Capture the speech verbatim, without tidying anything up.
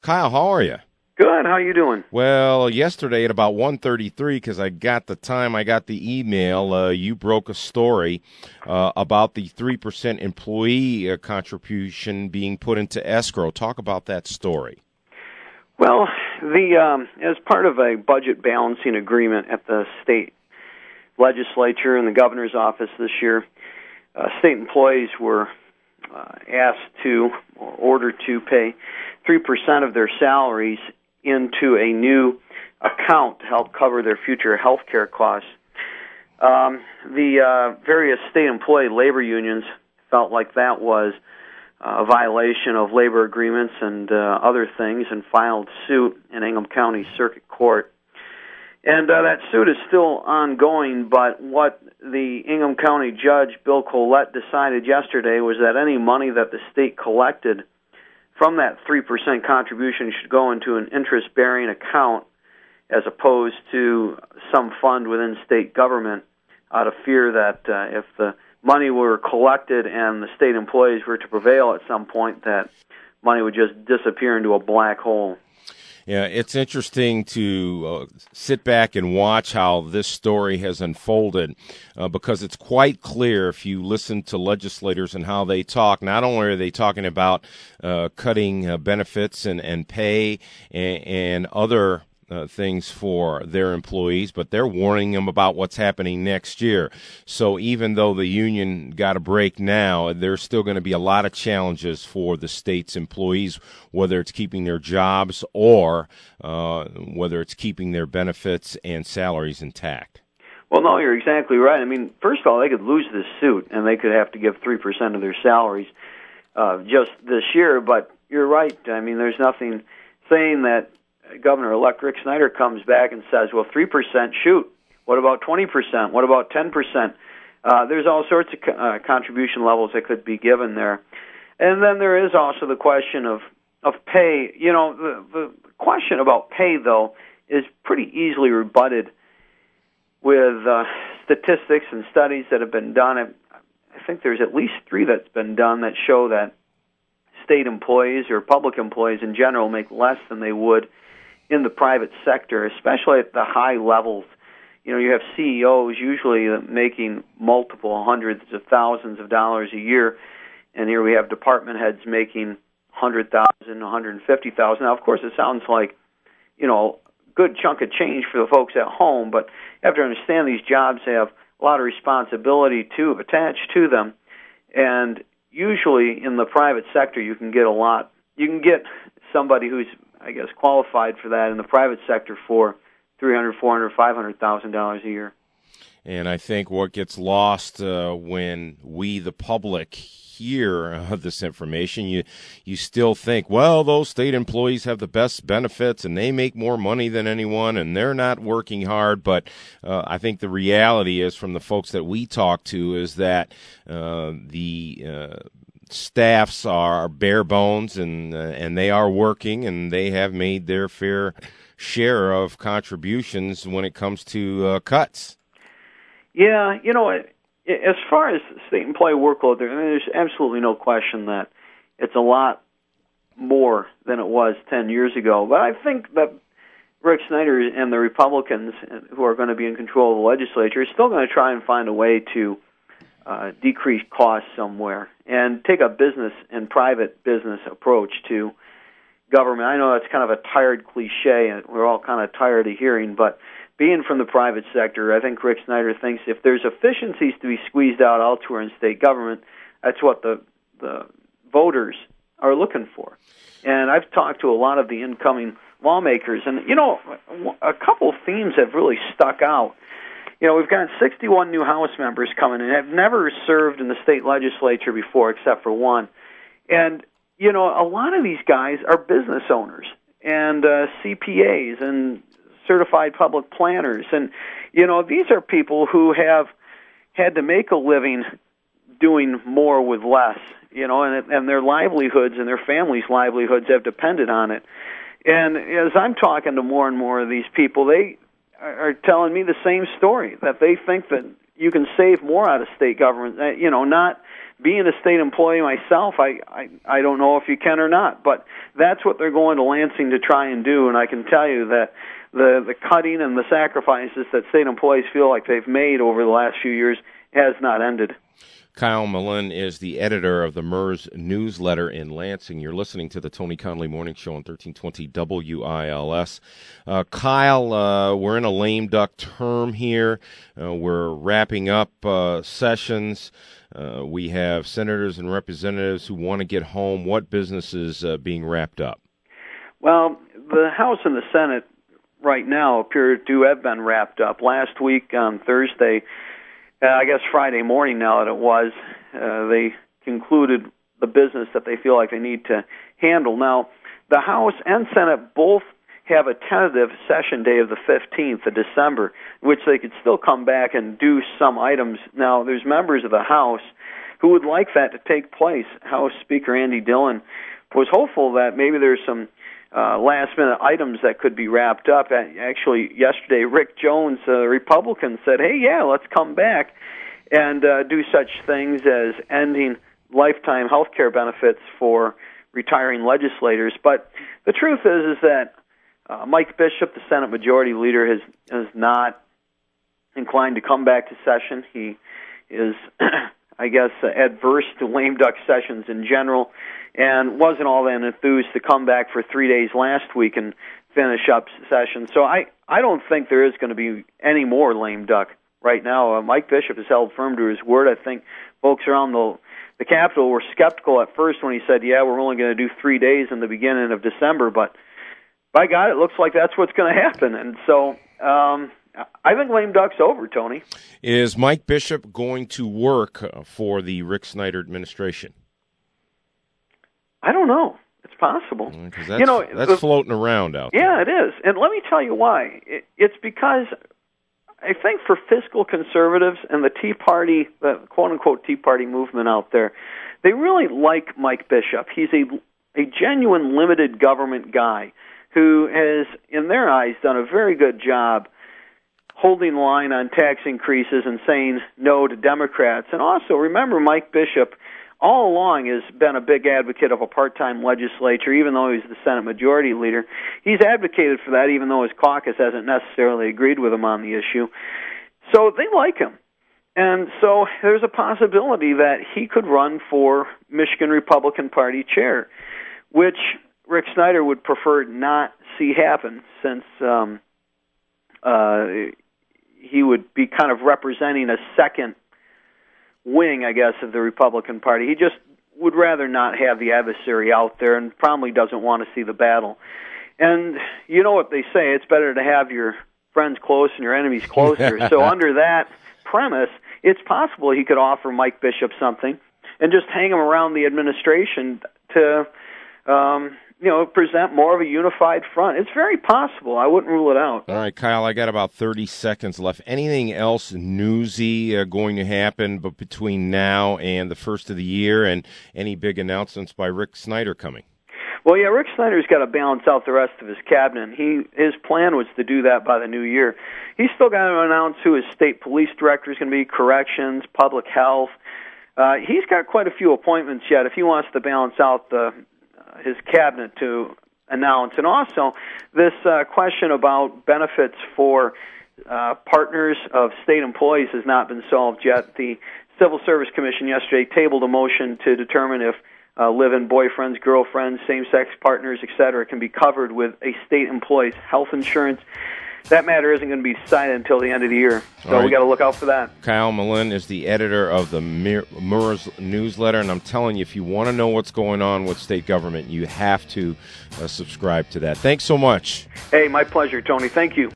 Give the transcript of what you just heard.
Kyle, how are you? Good. How you doing? Well, yesterday at about one thirty-three, because I got the time, I got the email, uh, you broke a story uh, about the three percent employee uh, contribution being put into escrow. Talk about that story. Well, the um, as part of a budget balancing agreement at the state legislature and the governor's office this year, uh, state employees were uh, asked to or ordered to pay three percent of their salaries into a new account to help cover their future health care costs. Um, the uh, various state employee labor unions felt like that was a violation of labor agreements and uh, other things and filed suit in Ingham County Circuit Court. And uh, that suit is still ongoing, but what the Ingham County judge, Bill Collette, decided yesterday was that any money that the state collected from that three percent contribution should go into an interest-bearing account as opposed to some fund within state government, out of fear that uh, if the money were collected and the state employees were to prevail at some point, that money would just disappear into a black hole. Yeah, it's interesting to uh, sit back and watch how this story has unfolded uh, because it's quite clear if you listen to legislators and how they talk. Not only are they talking about uh, cutting uh, benefits and, and pay and, and other Uh, things for their employees, but they're warning them about what's happening next year. So even though the union got a break now, there's still going to be a lot of challenges for the state's employees, whether it's keeping their jobs or uh, whether it's keeping their benefits and salaries intact. Well, no, you're exactly right. I mean, first of all, they could lose this suit, and they could have to give three percent of their salaries uh, just this year, but you're right. I mean, there's nothing saying that Governor-elect Rick Snyder comes back and says, well, three percent, shoot. What about twenty percent? What about ten percent? Uh, there's all sorts of uh, contribution levels that could be given there. And then there is also the question of, of pay. You know, the, the question about pay, though, is pretty easily rebutted with uh, statistics and studies that have been done. I, I think there's at least three that's been done that show that state employees or public employees in general make less than they would in the private sector, especially at the high levels. You know, you have C E Os usually making multiple hundreds of thousands of dollars a year, and here we have department heads making one hundred thousand dollars, one hundred fifty thousand dollars. Now, of course, it sounds like, you know, a good chunk of change for the folks at home, but you have to understand these jobs have a lot of responsibility to attached to them, and usually in the private sector you can get a lot. You can get somebody who's, I guess, qualified for that in the private sector for three hundred thousand dollars, four hundred thousand dollars, five hundred thousand dollars a year. And I think what gets lost uh, when we, the public, hear uh, this information, you you still think, well, those state employees have the best benefits and they make more money than anyone and they're not working hard. But uh, I think the reality is, from the folks that we talk to, is that uh, the uh, staffs are bare bones and uh, and they are working and they have made their fair share of contributions when it comes to uh, cuts. Yeah, you know, as far as state employee workload, there, I mean, there's absolutely no question that it's a lot more than it was ten years ago. But I think that Rick Snyder and the Republicans who are going to be in control of the legislature are still going to try and find a way to uh, decrease costs somewhere and take a business and private business approach to government. I know that's kind of a tired cliche, and we're all kind of tired of hearing, but being from the private sector, I think Rick Snyder thinks if there's efficiencies to be squeezed out elsewhere in state government, that's what the the voters are looking for. And I've talked to a lot of the incoming lawmakers, and, you know, a couple of themes have really stuck out. You know, we've got sixty-one new House members coming in, have never served in the state legislature before except for one. And, you know, a lot of these guys are business owners and uh, C P As and certified public planners. And, you know, these are people who have had to make a living doing more with less, you know, and, and their livelihoods and their families' livelihoods have depended on it. And as I'm talking to more and more of these people, they are telling me the same story, that they think that you can save more out of state government, you know, not being a state employee myself, I, I, I don't know if you can or not, but that's what they're going to Lansing to try and do, and I can tell you that the, the cutting and the sacrifices that state employees feel like they've made over the last few years has not ended. Kyle Malin is the editor of the M U R S newsletter in Lansing. You're listening to the Tony Conley Morning Show on thirteen twenty W I L S. Uh, Kyle, uh, we're in a lame duck term here. Uh, we're wrapping up uh, sessions. Uh, we have senators and representatives who want to get home. What business is uh, being wrapped up? Well, the House and the Senate right now appear to have been wrapped up. Last week on Thursday, Uh, I guess Friday morning now that it was, uh, they concluded the business that they feel like they need to handle. Now, the House and Senate both have a tentative session day of the fifteenth of December, which they could still come back and do some items. Now, there's members of the House who would like that to take place. House Speaker Andy Dillon was hopeful that maybe there's some Uh, last-minute items that could be wrapped up. Actually, yesterday, Rick Jones, a Republican, said, hey, yeah, let's come back and uh, do such things as ending lifetime health care benefits for retiring legislators. But the truth is is that uh, Mike Bishop, the Senate Majority Leader, has, is not inclined to come back to session. He is, I guess, uh, adverse to lame duck sessions in general, and wasn't all that enthused to come back for three days last week and finish up session. So I, I don't think there is going to be any more lame duck right now. Uh, Mike Bishop has held firm to his word. I think folks around the the Capitol were skeptical at first when he said, yeah, we're only going to do three days in the beginning of December, but by God, it looks like that's what's going to happen. And so um, I think lame duck's over, Tony. Is Mike Bishop going to work for the Rick Snyder administration? I don't know. It's possible. Because that's, you know, that's the, floating around out there. Yeah, it is. And let me tell you why. It, it's because I think for fiscal conservatives and the Tea Party, the quote-unquote Tea Party movement out there, they really like Mike Bishop. He's a, a genuine limited government guy who has, in their eyes, done a very good job holding the line on tax increases and saying no to Democrats. And also, remember, Mike Bishop all along has been a big advocate of a part-time legislature, even though he's the Senate Majority Leader. He's advocated for that, even though his caucus hasn't necessarily agreed with him on the issue. So they like him. And so there's a possibility that he could run for Michigan Republican Party chair, which Rick Snyder would prefer not see happen, since um, uh, he would be kind of representing a second wing, I guess, of the Republican Party. He just would rather not have the adversary out there and probably doesn't want to see the battle. And you know what they say, it's better to have your friends close and your enemies closer. So under that premise, it's possible he could offer Mike Bishop something and just hang him around the administration to um, you know, present more of a unified front. It's very possible. I wouldn't rule it out. All right, Kyle, I got about thirty seconds left. Anything else newsy uh, going to happen but between now and the first of the year, and any big announcements by Rick Snyder coming? Well, yeah, Rick Snyder's got to balance out the rest of his cabinet. He His plan was to do that by the new year. He's still got to announce who his state police director is going to be, corrections, public health. Uh, he's got quite a few appointments yet if he wants to balance out the his cabinet to announce. And also, this uh, question about benefits for uh, partners of state employees has not been solved yet. The Civil Service Commission yesterday tabled a motion to determine if uh, live-in boyfriends, girlfriends, same-sex partners, et cetera, can be covered with a state employee's health insurance. That matter isn't going to be decided until the end of the year, so right. We got to look out for that. Kyle Malin is the editor of the M U R S newsletter, and I'm telling you, if you want to know what's going on with state government, you have to uh, subscribe to that. Thanks so much. Hey, my pleasure, Tony. Thank you.